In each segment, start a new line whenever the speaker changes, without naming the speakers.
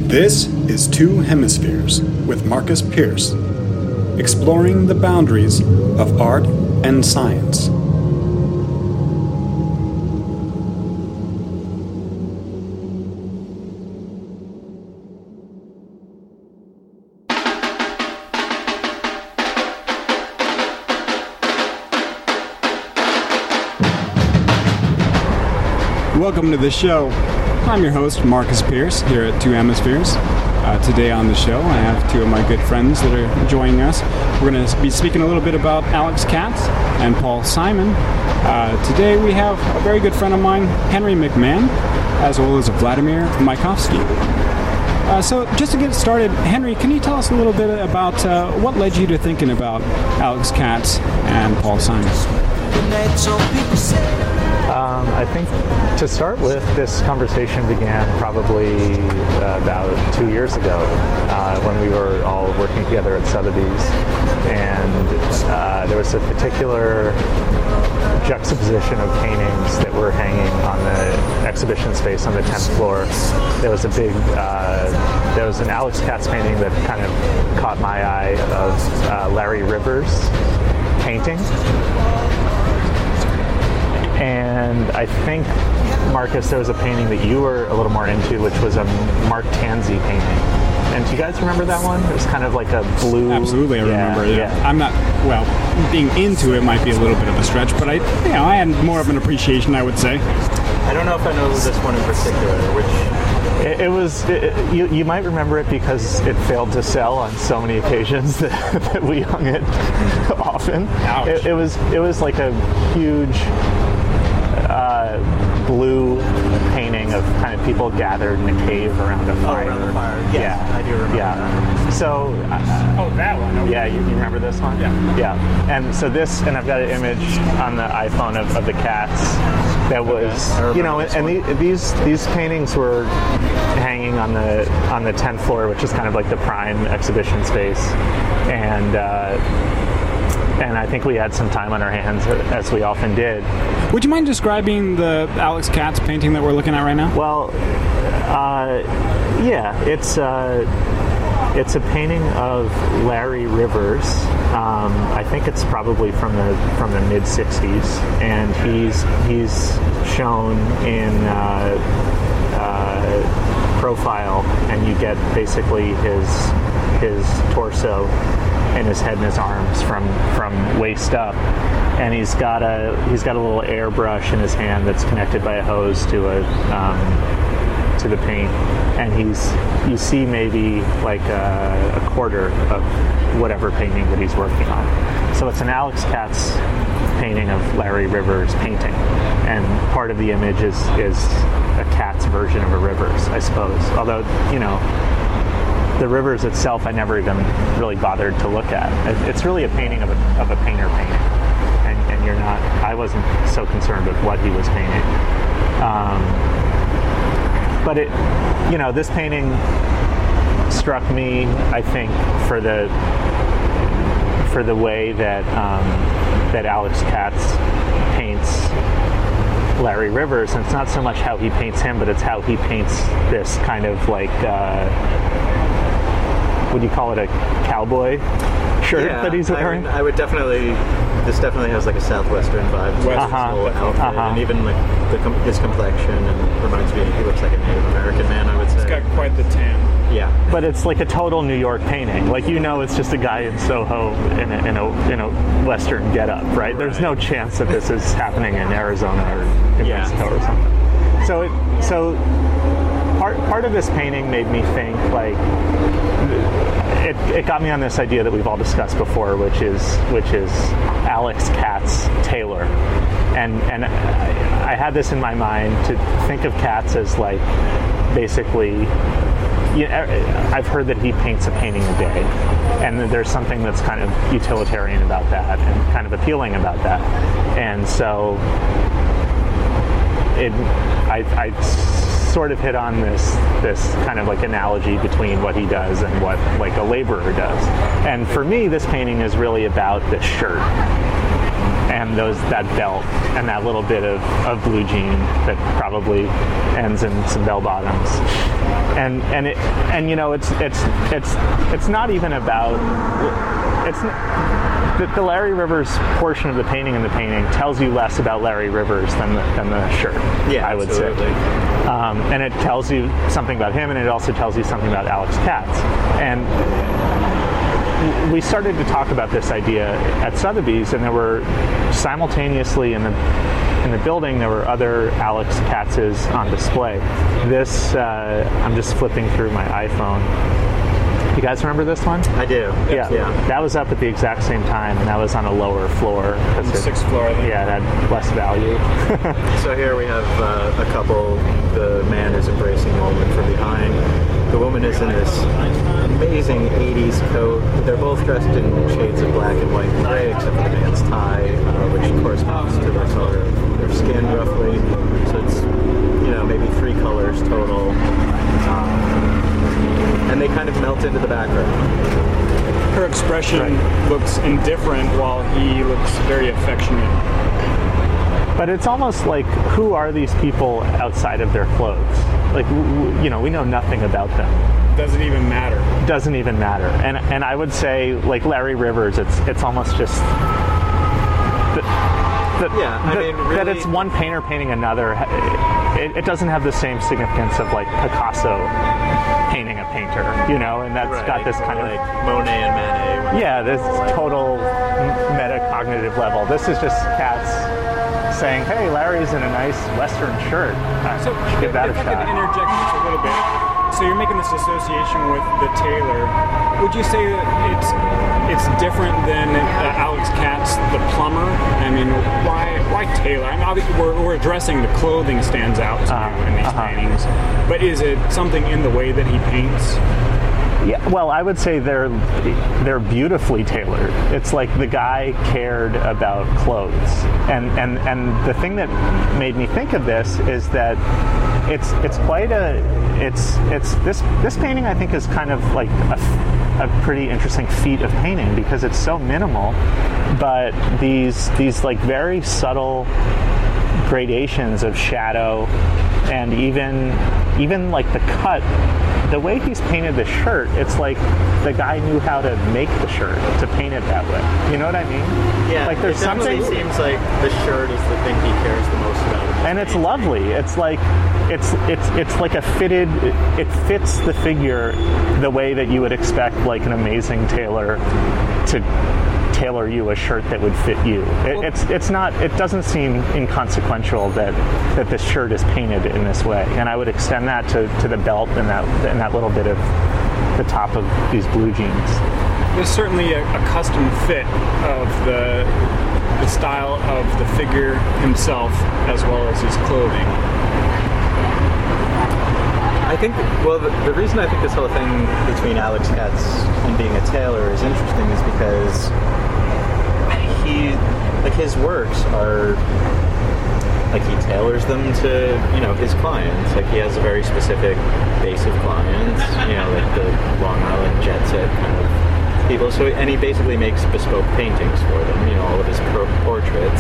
This is Two Hemispheres with Marcus Pierce, exploring the boundaries of art and science. Welcome to the show. I'm your host, Marcus Pierce, here at Two Hemispheres. Today on the show, I have two of my good friends that are joining us. We're going to be speaking a little bit about Alex Katz and Paul Simon. Today we have a very good friend of mine, Henry McMahon, as well as Vladimir Mayakovsky. So just to get started, Henry, can you tell us a little bit about what led you to thinking about Alex Katz and Paul Simon?
I think to start with, this conversation began probably about 2 years ago when we were all working together at Sotheby's, and there was a particular juxtaposition of paintings that were hanging on the exhibition space on the 10th floor. There was there was an Alex Katz painting that kind of caught my eye of Larry Rivers painting. And I think, Marcus, there was a painting that you were a little more into, which was a Mark Tansey painting. And do you guys remember that one? It was kind of like a blue...
Absolutely, I remember, yeah. I'm not, well, being into it might be a little bit of a stretch, but I had more of an appreciation, I would say.
I don't know if I know this one in particular, which...
You might remember it because it failed to sell on so many occasions that we hung it often.
Ouch.
It was like a huge... blue painting of kind of people gathered in a cave around a fire.
Around the fire. Yes, I do remember that.
So...
that one. Okay.
Yeah, you remember this one?
Yeah.
And so this, and I've got an image on the iPhone of the cats that was, these paintings were hanging on the 10th floor, which is kind of like the prime exhibition space. And I think we had some time on our hands, as we often did.
Would you mind describing the Alex Katz painting that we're looking at right now?
Well, it's a painting of Larry Rivers. I think it's probably from the mid '60s, and he's shown in profile, and you get basically his torso and his head and his arms from waist up, and he's got a little airbrush in his hand that's connected by a hose to the paint, and you see maybe like a quarter of whatever painting that he's working on. So it's an Alex Katz painting of Larry Rivers painting, and part of the image is a Katz version of a Rivers, I suppose. Although, the Rivers itself, I never even really bothered to look at. It's really a painting of a painter painting, and you're not. I wasn't so concerned with what he was painting, but this painting struck me, I think, for the way that Alex Katz paints Larry Rivers, and it's not so much how he paints him, but it's how he paints this kind of like. Would you call it a cowboy shirt that he's wearing?
This definitely has like a Southwestern vibe to his whole outfit, and even like his complexion, and reminds me, he looks like a Native American man, I would say.
He's got quite the tan.
Yeah.
But it's like a total New York painting. Like, it's just a guy in Soho in a Western getup, right? There's no chance that this is happening in Arizona or New Mexico or something. So part of this painting made me think, like, it got me on this idea that we've all discussed before, which is Alex Katz Taylor, and I had this in my mind to think of Katz as like basically. I've heard that he paints a painting a day, and there's something that's kind of utilitarian about that and kind of appealing about that, and so I sort of hit on this kind of like analogy between what he does and what like a laborer does. And for me, this painting is really about the shirt. and that belt and that little bit of blue jean that probably ends in some bell bottoms, and it's not even about the Larry Rivers portion of the painting in the painting tells you less about Larry Rivers than the shirt.
Yeah,
I would
absolutely.
say. And it tells you something about him, and it also tells you something about Alex Katz. And we started to talk about this idea at Sotheby's, and there were simultaneously in the building there were other Alex Katz's on display. This I'm just flipping through my iPhone. You guys remember this one?
I do.
Yeah. That was up at the exact same time, and that was on a lower floor.
On the 6th floor, I think.
Yeah, it had less value.
So here we have a couple. The man is embracing the woman from behind. The woman is in this amazing 80s coat. They're both dressed in shades of black and white and gray, except for the man's tie, which corresponds to the color of their skin, roughly. So it's, maybe 3 colors total. And they kind of melt into the background.
Her expression looks indifferent while he looks very affectionate.
But it's almost like, who are these people outside of their clothes? Like, we know nothing about them.
Doesn't even matter.
Doesn't even matter. And I would say, like Larry Rivers, it's almost just that it's one painter painting another. It doesn't have the same significance of like Picasso painting a painter, and that's got this kind of
like Monet and Manet.
Yeah, this total metacognitive level. This is just Katz saying, "Hey, Larry's in a nice Western shirt.
So
give that a
if I
shot."
could interject just a little bit. So you're making this association with the tailor. Would you say that it's different than Alex Katz, the plumber? I mean, why tailor? I mean, obviously we're addressing the clothing stands out to you in these paintings, but is it something in the way that he paints?
Yeah, well, I would say they're beautifully tailored. It's like the guy cared about clothes, and the thing that made me think of this is that it's this painting I think is kind of like a pretty interesting feat of painting because it's so minimal, but these like very subtle gradations of shadow and even like the cut. The way he's painted the shirt, it's like the guy knew how to make the shirt to paint it that way. You know what I mean?
Yeah.
Like there's something.
It seems like the shirt is the thing he cares the most about.
And it's lovely. It's like it's like a fitted. It fits the figure the way that you would expect like an amazing tailor to tailor you a shirt that would fit you. It's not. It doesn't seem inconsequential that this shirt is painted in this way. And I would extend that to the belt and that little bit of the top of these blue jeans.
There's certainly a custom fit of the style of the figure himself as well as his clothing.
I think, well, the reason I think this whole thing between Alex Katz and being a tailor is interesting is because his works are, like, he tailors them to, his clients. Like, he has a very specific base of clients, like the Long Island jet set kind of people. So, and he basically makes bespoke paintings for them, all of his portraits.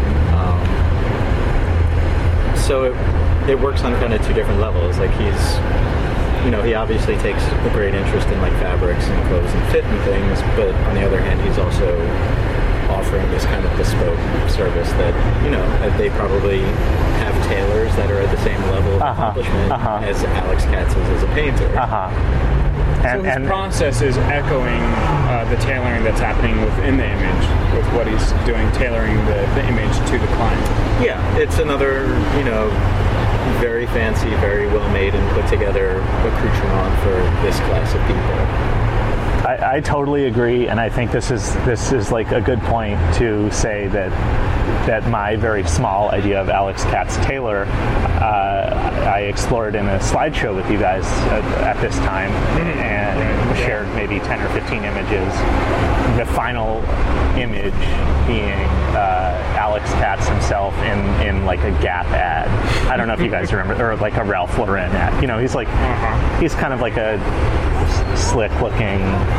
So it works on kind of 2 different levels. Like he's, he obviously takes a great interest in like fabrics and clothes and fit and things, but on the other hand, he's also offering this kind of bespoke service that, that they probably have tailors that are at the same level of accomplishment as Alex Katz is as a painter.
So his process is echoing the tailoring that's happening within the image, with what he's doing, tailoring the image to the client.
Yeah, it's another, very fancy, very well made and put together accoutrement for this class of people.
I totally agree, and I think this is like a good point to say that my very small idea of Alex Katz tailor I explored in a slideshow with you guys at this time, and shared maybe 10 or 15 images. The final image being Alex Katz himself in like a Gap ad. I don't know if you guys remember, or like a Ralph Lauren ad. He's like he's kind of like a slick looking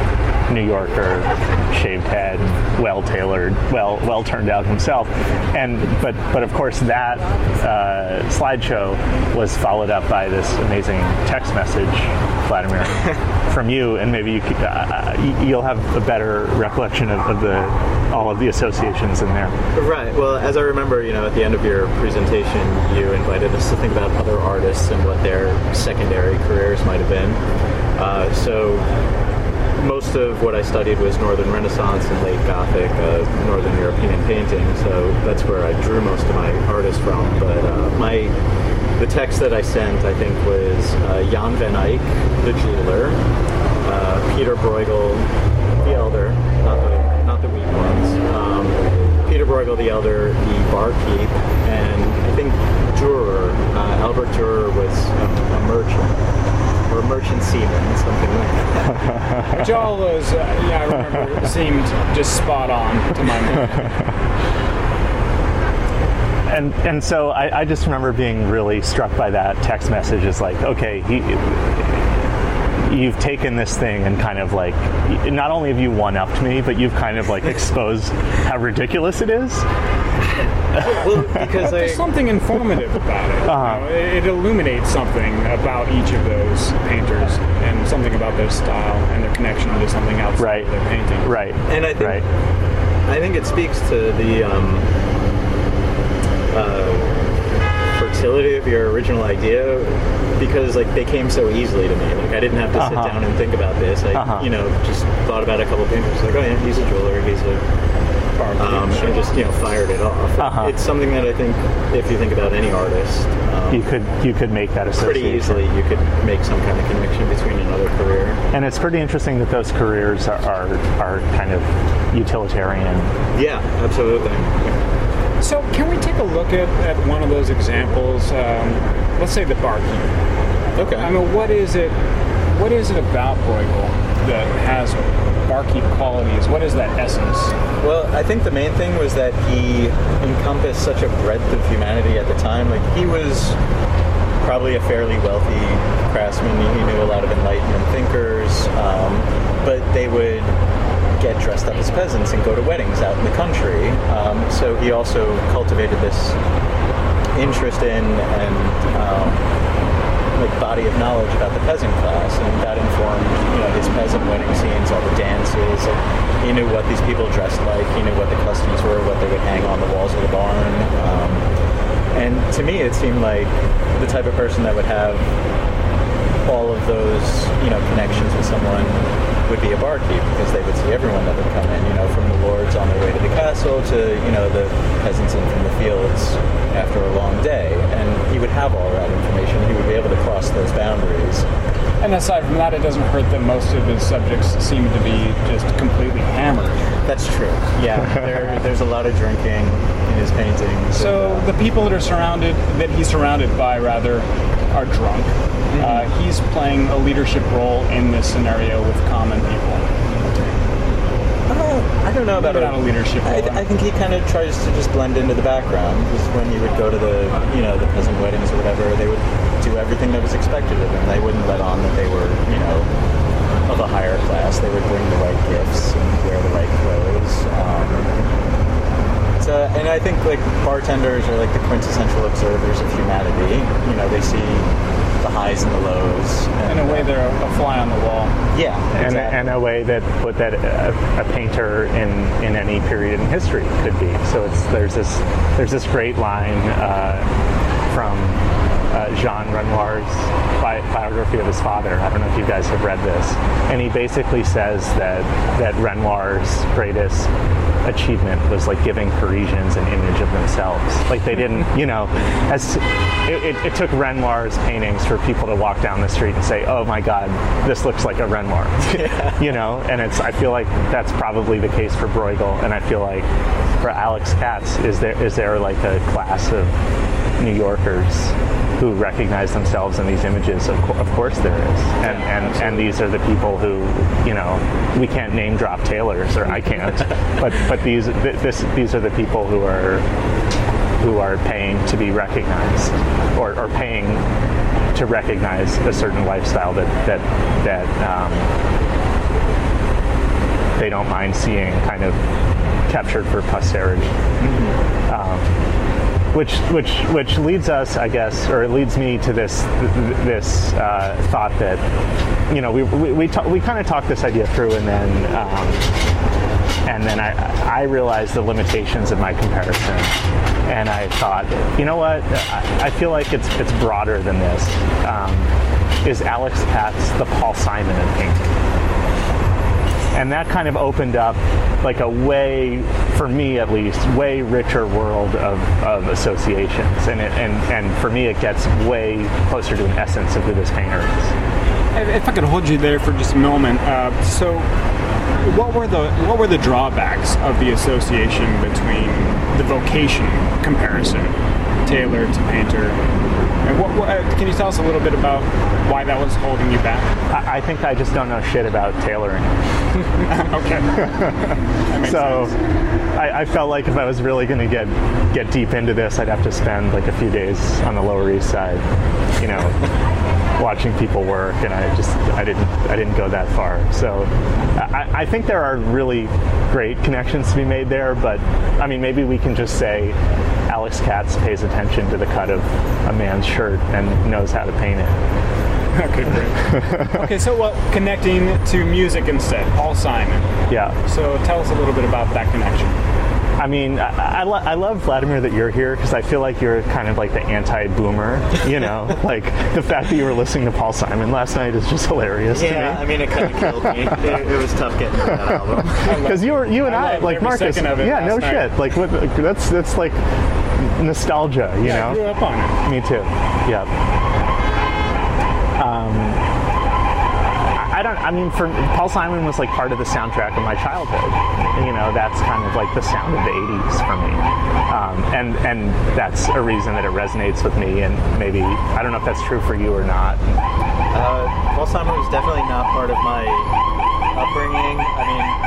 New Yorker, shaved head, well tailored, well turned out himself, but of course that slideshow was followed up by this amazing text message, Vladimir, from you, and maybe you could, you'll have a better recollection of all of the associations in there.
Right. Well, as I remember, at the end of your presentation, you invited us to think about other artists and what their secondary careers might have been. So most of what I studied was Northern Renaissance and late Gothic, Northern European painting. So that's where I drew most of my artists from. But the text that I sent, I think, was Jan van Eyck, the jeweler, Peter Bruegel, the elder, not the weak ones. Peter Bruegel the elder, the barkeep, and I think Dürer, Albert Dürer was a merchant, or a merchant seaman, something like that.
Which all those, I remember, seemed just spot on to my mind.
And so I just remember being really struck by that text message. It's like, okay, you've taken this thing and kind of like, not only have you one-upped me, but you've kind of like exposed how ridiculous it is.
Well, because
there's something informative about it. It illuminates something about each of those painters and something about their style and their connection to something outside of their painting.
Right.
And I think it speaks to the fertility of your original idea, because like they came so easily to me. Like I didn't have to sit down and think about this. I just thought about a couple painters. Like, oh yeah, he's a jeweler, he's a and just fired it off. It's something that I think if you think about any artist,
you could make that association
pretty easily. You could make some kind of connection between another career.
And it's pretty interesting that those careers are kind of utilitarian.
Yeah, absolutely.
So can we take a look at one of those examples? Let's say the barkeep.
Okay.
I mean, what is it about Bruegel that has barkeep qualities? What is that essence?
Well, I think the main thing was that he encompassed such a breadth of humanity at the time. Like he was probably a fairly wealthy craftsman. He knew a lot of Enlightenment thinkers, but they would get dressed up as peasants and go to weddings out in the country. So he also cultivated this interest in and body of knowledge about the peasant class, and that informed his peasant wedding scenes, all the dances. He knew what these people dressed like. He knew what the customs were, what they would hang on the walls of the barn. And to me, it seemed like the type of person that would have all of those connections with someone would be a barkeep, because they would see everyone that would come in, from the lords on their way to the castle to, the peasants in from the fields after a long day. And he would have all that information. He would be able to cross those boundaries.
And aside from that, it doesn't hurt that most of his subjects seem to be just completely hammered.
That's true. Yeah, there's a lot of drinking in his paintings.
So the people that he's surrounded by, are drunk. Mm-hmm. He's playing a leadership role in this scenario with common people.
I don't know about
a leadership role.
I think he kind of tries to just blend into the background, because when you would go to the peasant weddings or whatever, they would do everything that was expected of them. They wouldn't let on that they were, of a higher class. They would bring the right gifts and wear the right clothes. And I think bartenders are the quintessential observers of humanity. They see the highs and the lows.
In a way, they're a fly on the wall.
Yeah, exactly.
And a way that a painter in any period in history could be. So there's this great line from Jean Renoir's biography of his father. I don't know if you guys have read this, and he basically says that Renoir's greatest achievement was giving Parisians an image of themselves. They didn't, as it took Renoir's paintings for people to walk down the street and say, "Oh my God, this looks like a Renoir," And I feel like that's probably the case for Bruegel, and I feel like for Alex Katz, is there a class of New Yorkers who recognize themselves in these images? Of course there is, and these are the people who, we can't name drop tailors, or I can't, but these are the people who are paying to be recognized, or paying to recognize a certain lifestyle that they don't mind seeing kind of captured for posterity. Which leads us, I guess, or it leads me to this thought that, you know, we kind of talked this idea through, and then I realized the limitations of my comparison, and I thought, you know what, I feel like it's broader than this. Is Alex Katz the Paul Simon of painting? And that kind of opened up like a way, for me at least, way richer world of associations. And for me, it gets way closer to an essence of who this painter is.
If I could hold you there for just a moment, so what were the drawbacks of the association between the vocation comparison, tailor to painter? And what can you tell us a little bit about why that was holding you back?
I think I just don't know shit about tailoring.
Okay.
So I felt like if I was really going to get deep into this, I'd have to spend like a few days on the Lower East Side, you know, watching people work, and I didn't go that far. So I think there are really great connections to be made there, but I mean, maybe we can just say Alex Katz pays attention to the cut of a man's shirt and knows how to paint it.
Okay, great. Okay, so connecting to music instead, Paul Simon.
Yeah.
So tell us a little bit about that connection.
I mean, I love, Vladimir, that you're here, because I feel like you're kind of like the anti-boomer, you know? Like, the fact that you were listening to Paul Simon last night is just hilarious to me.
Yeah, I mean, it kind of killed me. It was tough getting to that album.
Because you and I, like Marcus, yeah, no shit. Like, that's like nostalgia, you know?
I grew up on it.
Me too, yeah. For Paul Simon was like part of the soundtrack of my childhood. You know, that's kind of like the sound of the 80s for me. And that's a reason that it resonates with me, and maybe, I don't know if that's true for you or not.
Paul Simon was definitely not part of my upbringing. I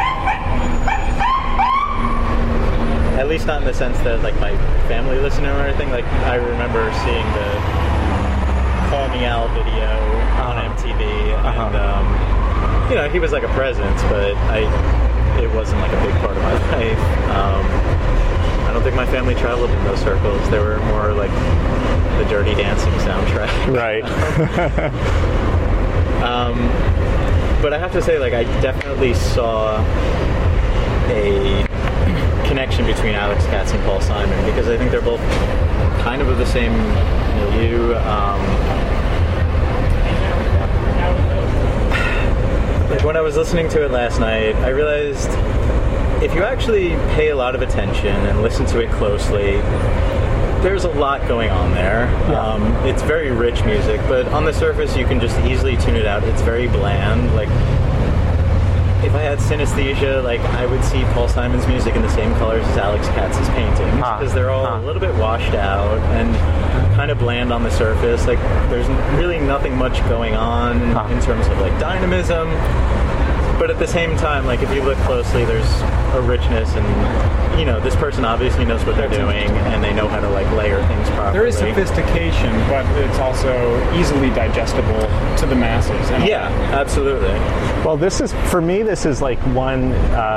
mean, at least not in the sense that like my family listened to him or anything. Like, I remember seeing the Call Me Al video on MTV, and you know, he was like a presence, but it wasn't like a big part of my life. I don't think my family traveled in those circles. They were more like the Dirty Dancing soundtrack.
Right.
But I have to say, like, I definitely saw a connection between Alex Katz and Paul Simon, because I think they're both kind of the same milieu. Like, when I was listening to it last night, I realized if you actually pay a lot of attention and listen to it closely, there's a lot going on there.
Yeah.
It's very rich music, but on the surface you can just easily tune it out. It's very bland. Like, if I had synesthesia, like, I would see Paul Simon's music in the same colors as Alex Katz's paintings, because they're all a little bit washed out and kind of bland on the surface. Like, there's really nothing much going on in terms of like dynamism. But at the same time, like, if you look closely, there's a richness, and, you know, this person obviously knows what they're doing, and they know how to, like, layer things properly.
There is sophistication, but it's also easily digestible to the masses.
Yeah, absolutely.
Well, for me, this is like one,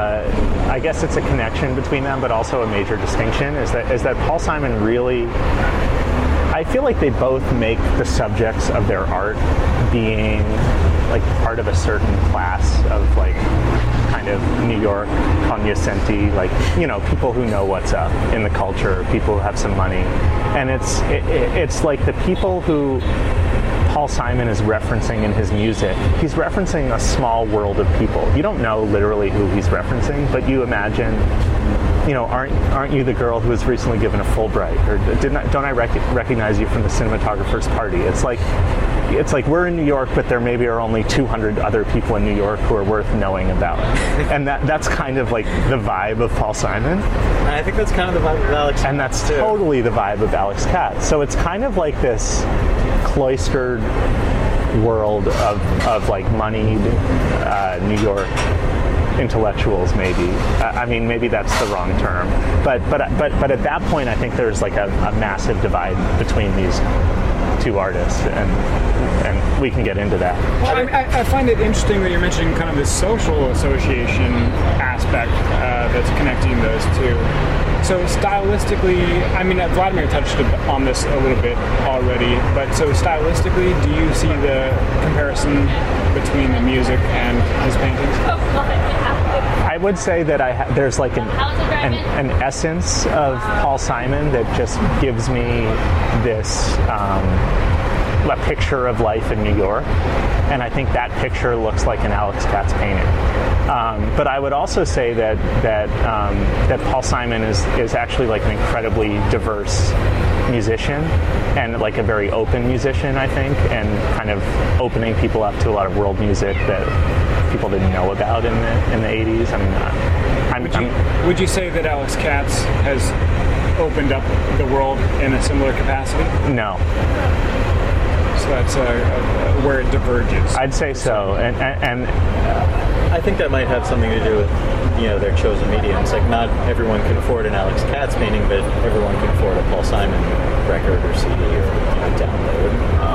I guess it's a connection between them, but also a major distinction, is that Paul Simon really, I feel like they both make the subjects of their art being like part of a certain class of like kind of New York cognoscenti, like, you know, people who know what's up in the culture, people who have some money. And it's like the people who Paul Simon is referencing in his music. He's referencing a small world of people. You don't know literally who he's referencing, but you imagine, you know, aren't you the girl who was recently given a Fulbright? Or don't I recognize you from the cinematographer's party? It's like we're in New York, but there maybe are only 200 other people in New York who are worth knowing about. And that's kind of like the vibe of Paul Simon.
And I think that's kind of the vibe of Alex Katz.
And that's totally the vibe of Alex Katz. So it's kind of like this cloistered world of like moneyed New York intellectuals, maybe. I mean, maybe that's the wrong term. But at that point, I think there's like a massive divide between these two artists, and get into that.
Well, I find it interesting that you're mentioning kind of the social association aspect that's connecting those two. So stylistically, I mean, Vladimir touched on this a little bit already, but so stylistically, do you see the comparison between the music and his paintings?
I would say that there's like an essence of Paul Simon that just gives me this a picture of life in New York, and I think that picture looks like an Alex Katz painting. But I would also say that Paul Simon is actually like an incredibly diverse musician and like a very open musician, I think, and kind of opening people up to a lot of world music that people didn't know about in the 80s. I mean,
would you say that Alex Katz has opened up the world in a similar capacity?
No.
So that's where it diverges.
I'd say so, and
I think that might have something to do with their chosen mediums. Like, not everyone can afford an Alex Katz painting, but everyone can afford a Paul Simon record or CD or download.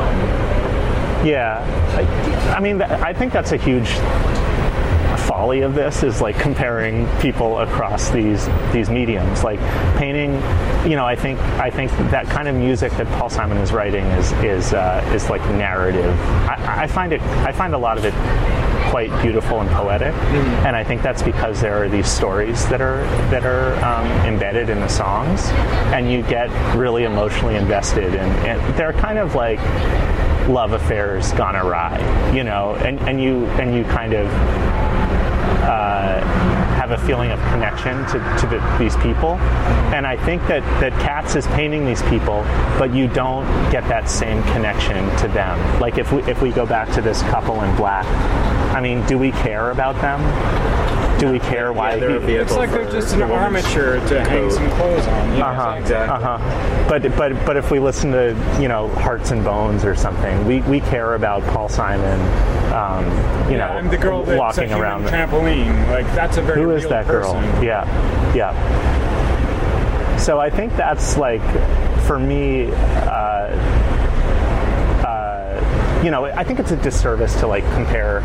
Yeah, I mean, I think that's a huge folly of this, is like comparing people across these mediums. Like painting, I think that kind of music that Paul Simon is writing is like narrative. I find a lot of it quite beautiful and poetic, and I think that's because there are these stories that are embedded in the songs, and you get really emotionally invested, and they're kind of like love affairs gone awry, and you kind of have a feeling of connection to these people. And I think that Katz is painting these people, but you don't get that same connection to them. Like if we go back to this couple in black, I mean, do we care about them? Do we care why?
It's like they're just an armature to hang some clothes on.
Exactly.
But if we listen to Hearts and Bones or something, we care about Paul Simon.
And the girl that's
walking around
trampoline. Like, that's a very
who is that girl?
person.
Yeah. So I think that's like, for me, I think it's a disservice to like compare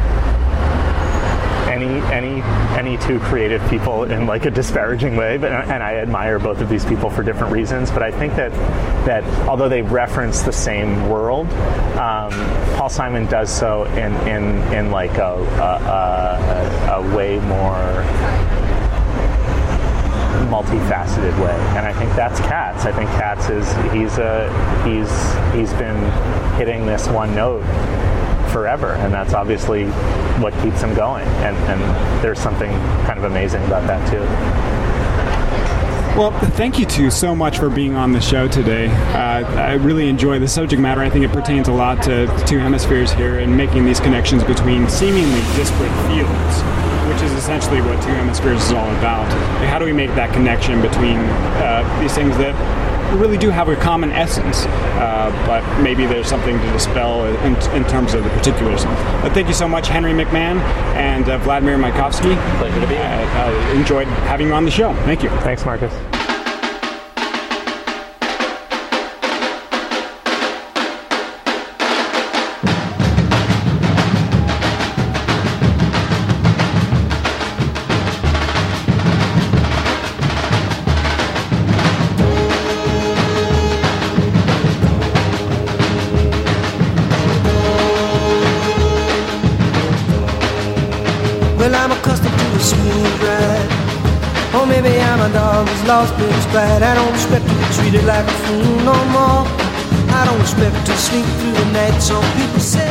any two creative people in like a disparaging way, and I admire both of these people for different reasons. But I think that although they reference the same world, Paul Simon does so in like a way more multifaceted way, and I think that's Katz. I think Katz he's been hitting this one note forever, and that's obviously what keeps him going, and there's something kind of amazing about that too.
Well, thank you two so much for being on the show today. I really enjoy the subject matter. I think it pertains a lot to Two Hemispheres here, and making these connections between seemingly disparate fields, which is essentially what Two Hemispheres is all about. Like, how do we make that connection between these things that really do have a common essence, but maybe there's something to dispel in terms of the particulars. Thank you so much, Henry McMahon and Vladimir Mayakovsky.
Pleasure to be here.
I enjoyed having you on the show. Thank you.
Thanks, Marcus.
Well, I'm accustomed to a smooth ride. Or maybe I'm a dog who's lost its pride. I don't expect to be treated like a fool no more. I don't expect to sleep through the night. Some people say